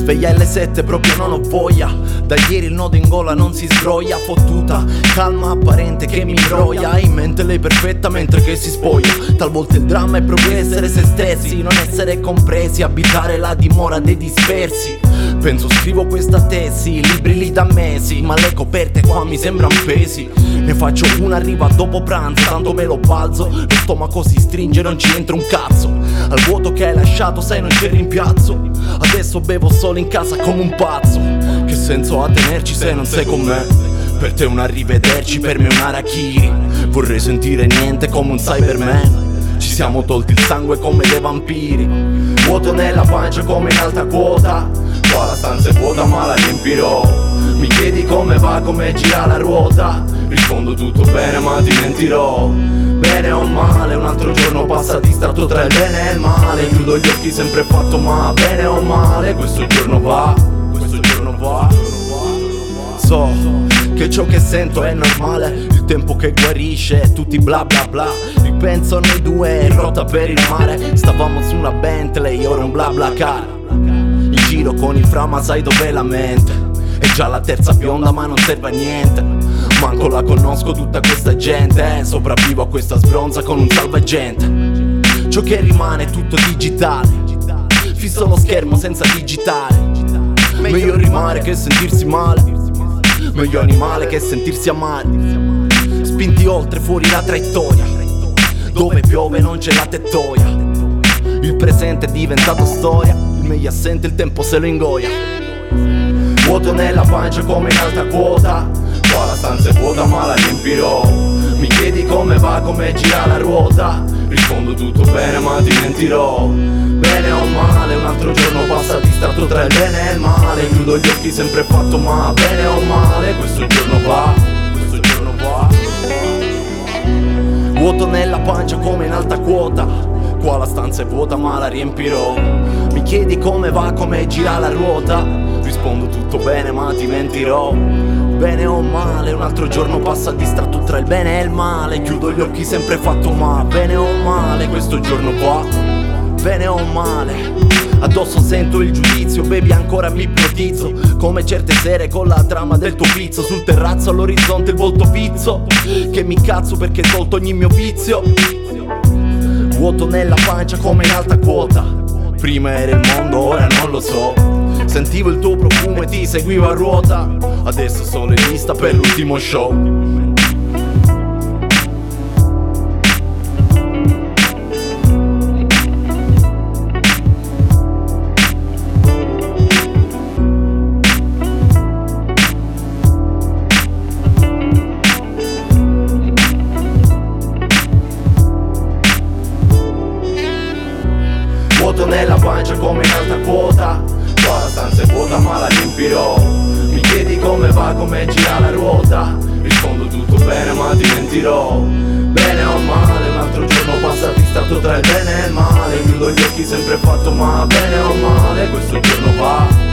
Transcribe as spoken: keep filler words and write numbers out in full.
sveglia alle sette, proprio non ho voglia. Da ieri il nodo in gola non si sbroglia. Fottuta, calma apparente che mi imbroia. In mente lei perfetta mentre che si spoglia. Talvolta il dramma è proprio essere se stessi, non essere compresi, abitare la dimora dei dispersi. Penso scrivo questa tesi, libri lì da mesi, ma le coperte qua mi sembran pesi. Ne faccio una, arriva dopo pranzo, tanto me lo balzo. Lo stomaco si stringe, non ci entra un cazzo. Al vuoto che hai lasciato sai non c'è rimpiazzo. Adesso bevo solo in casa come un pazzo. Che senso ha tenerci se non sei con me? Per te un arrivederci, per me un harakiri. Vorrei sentire niente come un Cyberman. Ci siamo tolti il sangue come dei vampiri. Vuoto nella pancia come in alta quota. Qua la stanza è vuota ma la riempirò. Mi chiedi come va, come gira la ruota. Rispondo tutto bene ma ti mentirò. Bene o male, un altro giorno passa distratto tra il bene e il male. Chiudo gli occhi sempre fatto ma bene o male. Questo giorno va, questo giorno va. So che ciò che sento è normale. Il tempo che guarisce, tutti bla bla bla. Ripenso noi due in rotta per il mare. Stavamo su una Bentley, ora un bla bla car. In giro con il fra ma sai dov'è la mente. È già la terza bionda ma non serve a niente. Manco la conosco tutta questa gente, eh. Sopravvivo a questa sbronza con un salvagente. Ciò che rimane è tutto digitale. Fisso lo schermo senza digitale. Meglio rimare che sentirsi male. Meglio animale che sentirsi amare. Spinti oltre fuori la traiettoria. Dove piove non c'è la tettoia. Il presente è diventato storia. Il meglio assente il tempo se lo ingoia. Vuoto nella pancia come in alta quota. Qua la stanza è vuota ma la riempirò. Mi chiedi come va, come gira la ruota. Rispondo tutto bene ma ti mentirò. Bene o male, un altro giorno passa distratto tra il bene e il male. Chiudo gli occhi sempre fatto ma bene o male. Questo giorno va, questo giorno va. Vuoto nella pancia come in alta quota. Qua la stanza è vuota ma la riempirò. Mi chiedi come va, come gira la ruota. Rispondo tutto bene ma ti mentirò. Bene o male, un altro giorno passa distratto tra il bene e il male. Chiudo gli occhi sempre fatto ma bene o male. Questo giorno qua, bene o male. Addosso sento il giudizio, baby ancora mi ipnotizzo. Come certe sere con la trama del tuo pizzo. Sul terrazzo all'orizzonte il volto pizzo. Che mi cazzo perché hai tolto ogni mio vizio. Vuoto nella pancia come in alta quota. Prima era il mondo, ora non lo so. Sentivo il tuo profumo e ti seguivo a ruota. Adesso sono in lista per l'ultimo show. Vuoto nella pancia come in alta quota. Qua la stanza è vuota ma la riempirò. Mi chiedi come va, come gira la ruota. Rispondo tutto bene ma ti mentirò. Bene o male, un altro giorno passa distratto tra il bene e il male. Chiudo gli occhi sempre fatto ma bene o male. Questo giorno va.